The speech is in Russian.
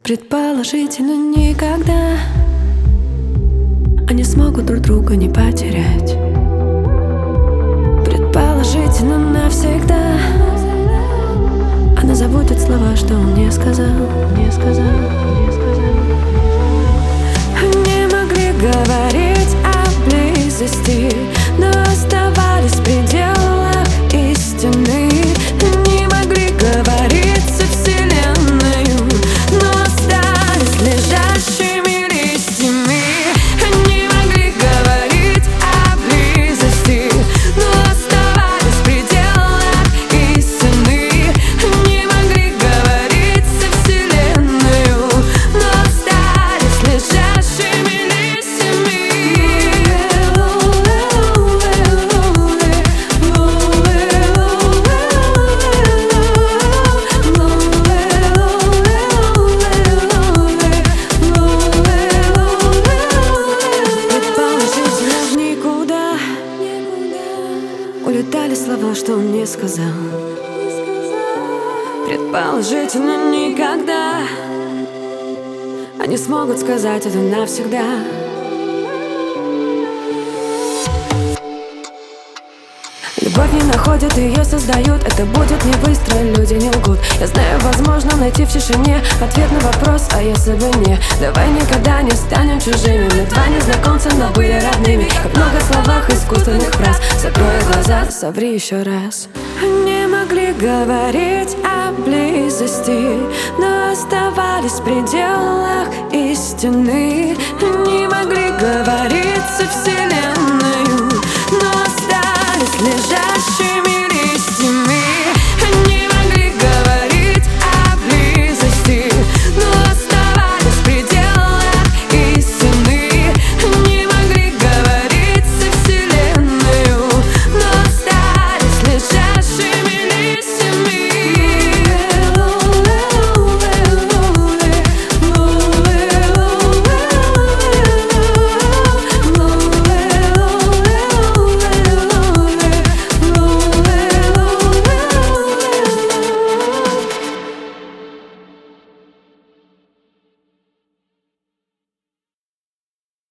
Предположительно никогда они смогут друг друга не потерять. Предположительно навсегда она забудет слова, что он не сказал. Они могли говорить о близости, но оставались в пределах истины. Они могли говорить со вселенной, но остались лежащими листьями. Они могли говорить о близости, но оставались в пределах истины. Они могли говорить со вселенной, но остались лежащими листьями. Улетали слова, что он не сказал. Предположительно никогда они смогут сказать это навсегда. Любовь не находят, ее создают. Это будет не быстро, люди не лгут. Я знаю, возможно найти в тишине ответ на вопрос, а если бы не? Давай никогда не станем чужими. Мы два незнакомца, но были родными. Как много в словах искусственных фраз. Закрой глаза, соври еще раз. Они могли говорить о близости, но оставались в пределах истины. Они могли говорить со всеми.